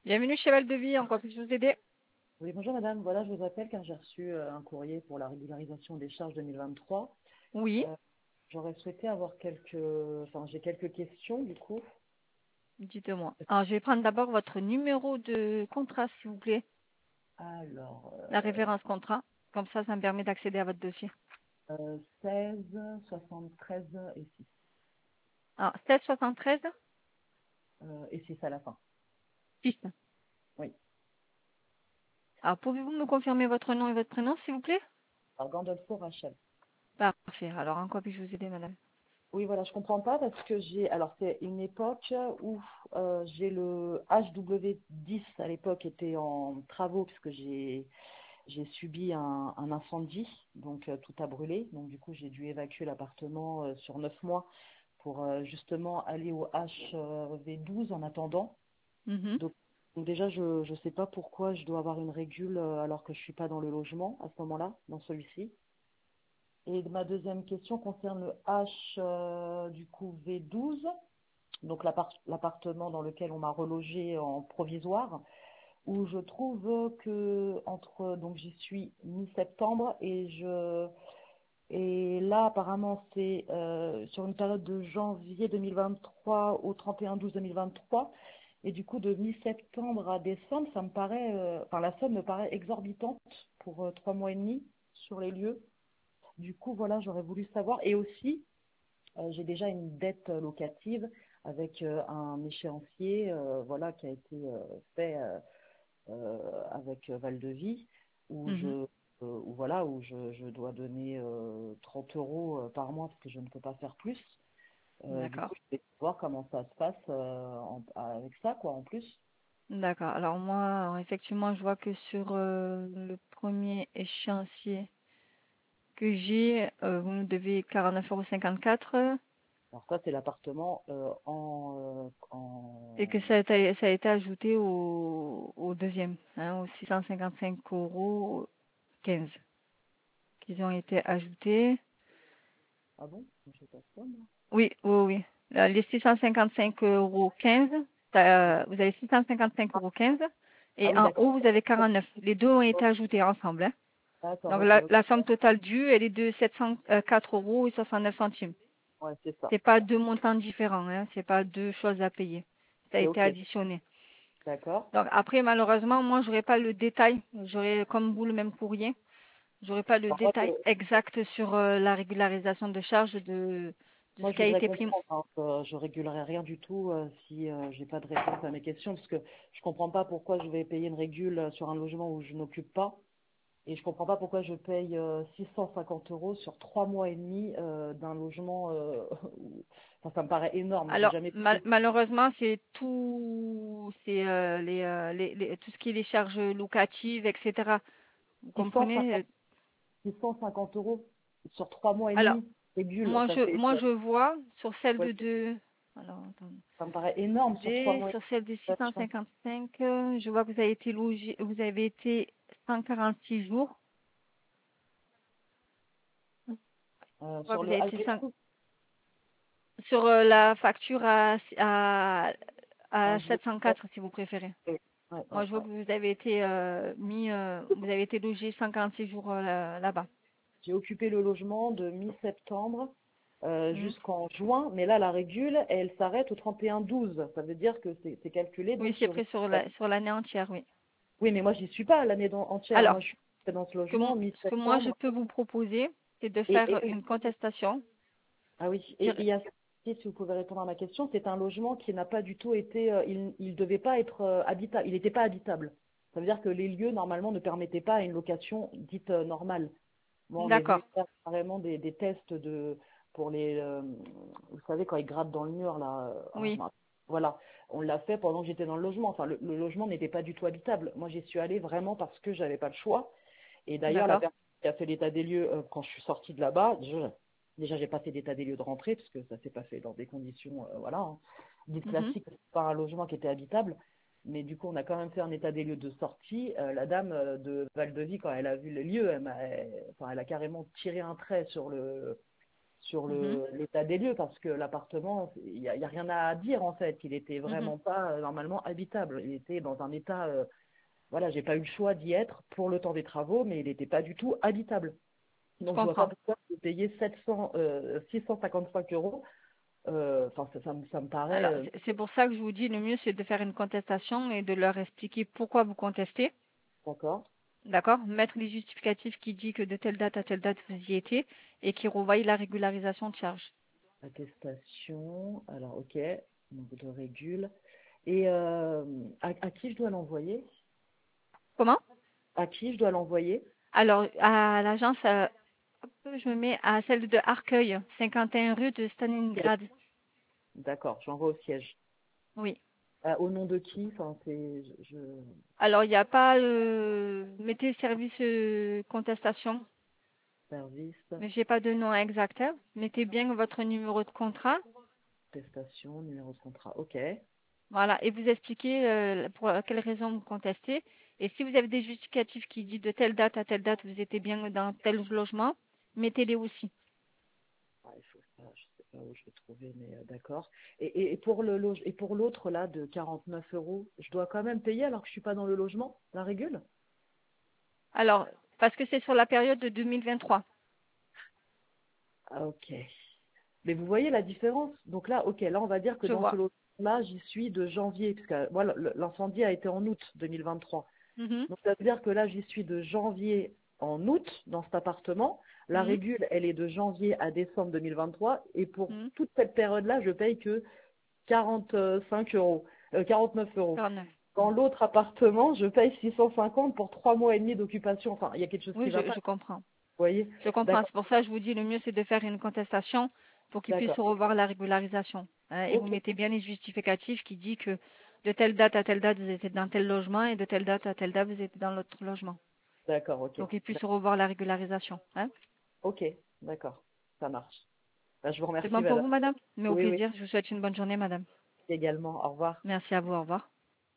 Bienvenue chez Val de Vie, en quoi puis-je vous aider? Oui, bonjour madame. Voilà, je vous appelle car j'ai reçu un courrier pour la régularisation des charges 2023. Oui, Euh, J'aurais souhaité avoir j'ai quelques questions du coup. dites-moi. Alors, je vais prendre d'abord votre numéro de contrat, s'il vous plaît, Alors, la référence contrat. Comme ça me permet d'accéder à votre dossier. 16, 73 et 6. Alors, 773 Et 6 à la fin. 6. Oui. Alors, pouvez-vous me confirmer votre nom et votre prénom, s'il vous plaît? Alors, Gandolfo Rachel. Parfait. Alors, en quoi puis-je vous aider, madame? Oui, voilà, je comprends pas parce que c'est une époque où j'ai le HW10 à l'époque était en travaux puisque j'ai subi un incendie, donc tout a brûlé. Donc du coup, j'ai dû évacuer l'appartement sur 9 mois pour justement aller au HV12 en attendant. Mhm. Donc déjà, je ne sais pas pourquoi je dois avoir une régule alors que je suis pas dans le logement à ce moment-là, dans celui-ci. Et ma deuxième question concerne le H du coup V12, donc l'appartement dans lequel on m'a relogé en provisoire, où je trouve que donc j'y suis mi-septembre et là apparemment c'est sur une période de janvier 2023 au 31/12/2023 et du coup de mi-septembre à décembre ça me paraît la somme me paraît exorbitante pour 3 mois et demi sur les lieux. Du coup voilà, j'aurais voulu savoir et aussi j'ai déjà une dette locative avec un échéancier voilà qui a été fait avec Val-de-Vie, Mhm. où je dois donner 30 euros par mois parce que je ne peux pas faire plus. Du D'accord. coup, je vais voir comment ça se passe avec ça, quoi, en plus. D'accord. Alors, moi, alors, effectivement, je vois que sur le premier échéancier que j'ai, vous me devez 49,54 € Alors ça, c'est l'appartement et que ça a été ajouté au deuxième, hein, aux 655,15 € qu'ils ont été ajoutés. Ah bon? Je sais pas ça, moi. Oui, oui, oui. Les 655,15 €, vous avez 655,15 € Ah et oui, en d'accord. haut, vous avez 49. Les deux ont été ajoutés ensemble, hein. D'accord, Donc, ok, ok. la somme totale due, elle est de 704,69 €. Ouais, c'est ça. C'est pas deux montants différents, hein. C'est pas deux choses à payer. Ça a C'est été ok. additionné. D'accord. Donc, après, malheureusement, moi, j'aurais pas le détail. J'aurais, comme vous, le même courrier. J'aurais pas le Alors, moi, détail exact sur la régularisation de charges de ce moi, je qui a voudrais été pris. comprendre, hein, que je régulerai rien du tout si j'ai pas de réponse à mes questions, parce que je comprends pas pourquoi je vais payer une régule sur un logement où je n'occupe pas, et je comprends pas pourquoi je paye 650 euros sur 3 mois et demi d'un logement. Enfin, ça me paraît énorme. J'ai Alors, jamais payé malheureusement, c'est tout, c'est tout ce qui est les charges locatives, etc. Vous 650, comprenez? 650 euros sur 3 mois et demi. Alors, Régule, moi, je vois sur celle ouais, de, alors, attendez, ça me paraît énorme sur trois mois et sur celle de demi. 655, je vois que vous avez été logé, vous avez été 146 jours. Je vois que Sur vous le avez été HV12, sur la facture à HV, 704, si vous préférez. ouais, ouais, Moi, ouais, je vois ouais. que vous avez été vous avez été logé 146 jours là-bas. J'ai occupé le logement de mi-septembre Mhm. jusqu'en juin, mais là, la régule, elle s'arrête au 31/12. Ça veut dire que c'est calculé Oui, donc c'est sur une pris sur période. sur l'année entière, oui. Oui, mais moi, j'y suis pas l'année entière. Alors, Moi, je suis dans ce ce logement ce que moi je mi-septembre. peux vous proposer, c'est de Et, faire et, une contestation. ah oui, et il y a, si vous pouvez répondre à ma question, c'est un logement qui n'a pas du tout été, il devait pas être habitable, il n'était pas habitable. Ça veut dire que les lieux, normalement, ne permettaient pas une location dite normale. Bon, on est venu D'accord. faire carrément des tests pour vous savez, quand ils grattent dans le mur, là, Oui, voilà, on l'a fait pendant que j'étais dans le logement. Enfin, le logement n'était pas du tout habitable. Moi, j'y suis allée vraiment parce que j'avais pas le choix. Et d'ailleurs, la d'accord. personne qui a fait l'état des lieux quand je suis sortie de là-bas, déjà, j'ai pas fait d'état des lieux de rentrée parce que ça s'est pas fait dans des conditions, voilà, hein, dites Mhm. classiques, c'est pas un logement qui était habitable. Mais du coup, on a quand même fait un état des lieux de sortie. La dame de Val-de-Vie, quand elle a vu les lieux, enfin, elle a carrément tiré un trait sur Mhm, l'état des lieux, parce que l'appartement, il y a rien à dire en fait. Il était mhm. vraiment pas normalement habitable. Il était dans un état, voilà, j'ai pas eu le choix d'y être pour le temps des travaux, mais il n'était pas du tout habitable. Je Donc je vois pas comprends. pourquoi j'ai payé 655 euros. Enfin, ça me paraît, Alors, c'est pour ça que je vous dis, le mieux, c'est de faire une contestation et de leur expliquer pourquoi vous contestez. d'accord. D'accord? Mettre les justificatifs qui dit que de telle date à telle date vous y étiez et qui renvoient la régularisation de charge. Attestation, alors ok, donc de régule. Et à qui je dois l'envoyer? Comment? À qui je dois l'envoyer? Alors, à l'agence, hop, je me mets à celle de Arcueil, 51 rue de Siège. Stalingrad. D'accord, j'envoie au siège. Oui. Au nom de qui? Enfin, Alors, il n'y a pas mettez service contestation, service, mais j'ai pas de nom exact, hein. Mettez bien votre numéro de contrat. attestation, numéro de contrat. Ok, Voilà, et vous expliquez pour quelle raison vous contestez. Et si vous avez des justificatifs qui disent de telle date à telle date, vous étiez bien dans tel logement, mettez-les aussi. ah, il faut ça, je sais pas où je vais trouver, mais d'accord. Et pour et pour l'autre là de 49 euros, je dois quand même payer alors que je suis pas dans le logement, la régule? Alors, parce que c'est sur la période de 2023. Ah, ok. Mais vous voyez la différence? Donc là, ok, là on va dire que Je dans ce vois. logement-là, j'y suis de janvier, puisque moi l'incendie a été en août 2023. Mhm, Donc ça veut dire que là, j'y suis de janvier en août dans cet appartement. La mhm, régule, elle est de janvier à décembre 2023. Et pour mhm. toute cette période-là, je paye que 45 euros, 49 euros. 49. Dans l'autre appartement, je paye 650 pour 3 mois et demi d'occupation. Enfin, il y a quelque chose qui Oui, ne va pas, je comprends. vous voyez? Je comprends. D'accord, C'est pour ça que je vous dis, le mieux, c'est de faire une contestation pour qu'ils puissent d'accord. revoir la régularisation, hein. Et vous Ok, mettez bien les justificatifs qui disent que de telle date à telle date, vous étiez dans tel logement et de telle date à telle date, vous étiez dans l'autre logement. d'accord, ok. Pour qu'ils puissent revoir la régularisation, hein. Ok, d'accord. Ça marche. Ben, je vous C'est remercie, bon pour madame. vous, madame? Mais au Oui, oui, plaisir. Je vous souhaite une bonne journée, madame. également. Au revoir. Merci à vous. Au revoir.